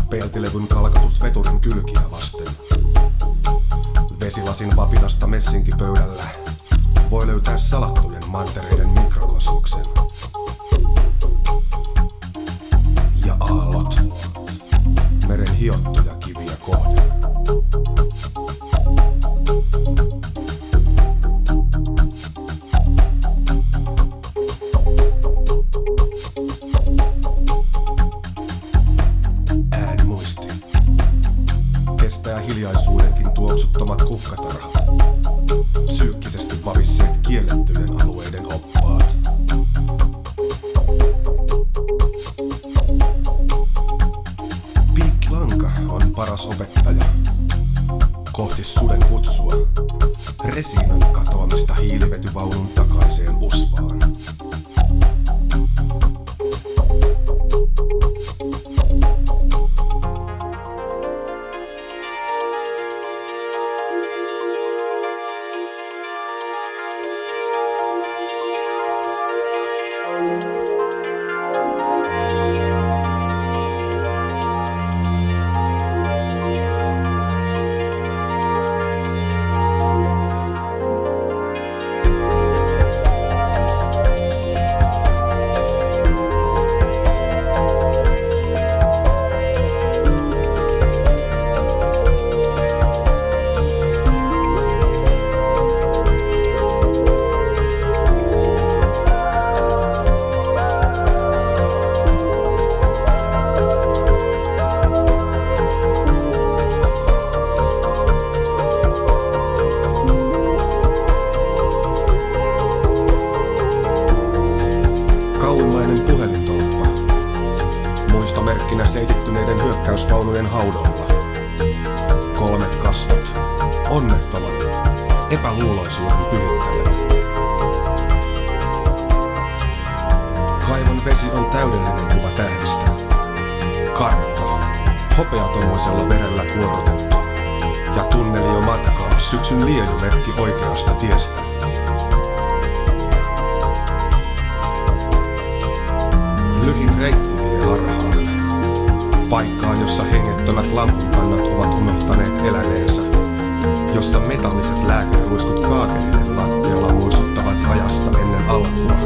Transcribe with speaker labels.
Speaker 1: Peltilevyn kalkatus veturin kylkiä vasten. Vesilasin vapinasta messinkipöydällä voi löytää salattujen mantereiden mikrokosmoksen. Ja aallot meren hiottuja kiviä kohden. Äänimuisti kestää hiljaisuudenkin tuoksuttomat kukkatarhat, psyykkisesti vavisseet kiellettyjen alueiden oppaat. Piikkilanka on paras opettaja. Kohti suden kutsua, resiinan katoamista hiilivetyvaunun takaiseen usvaan. Kauimmainen puhelintolppa, muistomerkkinä seitittyneiden hyökkäysvaunujen haudoilla. Kolmet kasvot, onnettomat, epäluuloisuuden pyhittävät. Kaivon vesi on täydellinen kuva tähdistä. Kartta, hopeatommoisella verellä kuorrutettu. Ja tunneli jo matkaa, syksyn liejumerkki oikeasta tiestä. Lyhin reitti vie harhaan, paikkaan jossa hengettömät lampunkannat ovat unohtaneet eläneensä, jossa metalliset lääkeruiskut kaakeleiden lattialla muistuttavat ajasta ennen alkua.